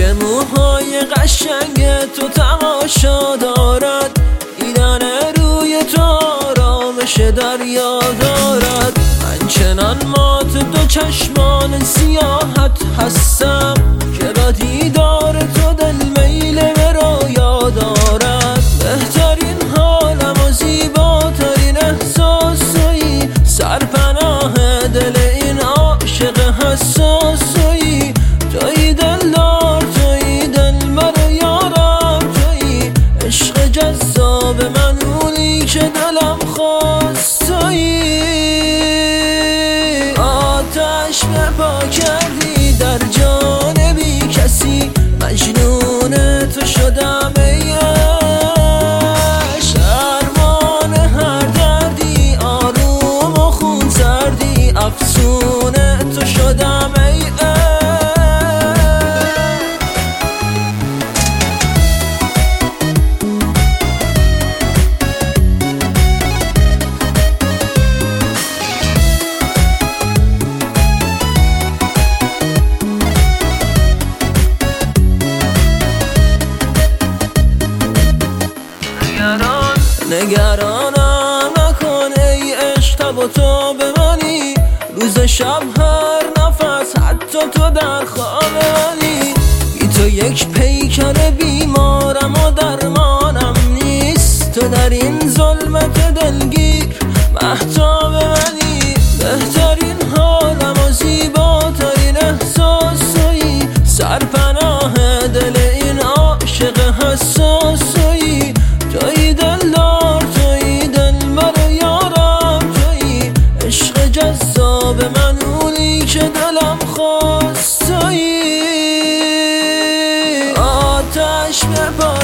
موهای قشنگ تو تماشا دارد، دیدن روی تو آرامش دریا دارد. من چنان مات دو چشمان سیاحت هستم که با دیدار تو دل میل مرا یاد دارد. بهترین حالم و زیباترین احساس تویی، سرپناه دل این عاشق حساس تویی. تویی دلدار، تویی دلبر یارم، تویی عشق جذاب من، اونی که دلم خواست. تویی آتش به پا کردی در جان بی کسی، مجنون تو شدم ای عشق. درمان هر دردی آروم و خون سردی، افسون تو شدم ای عشق. نگرانم نکن ای عشق، تب و تو بمانی روز شب هر نفس، حتی تو در خواب منی. بی تو یک پیکر بیمارم و درمانم نیست، تو در این ظلمت دلگیر مهتاب منی. بهترین حالم و زیباترین احساس تویی، سرپناه دل این عاشق حساس تویی. تویی دلدار، تویی دلبر یارم، تویی عشق جذاب من، اونی که دلم خواست. تویی آتش به پا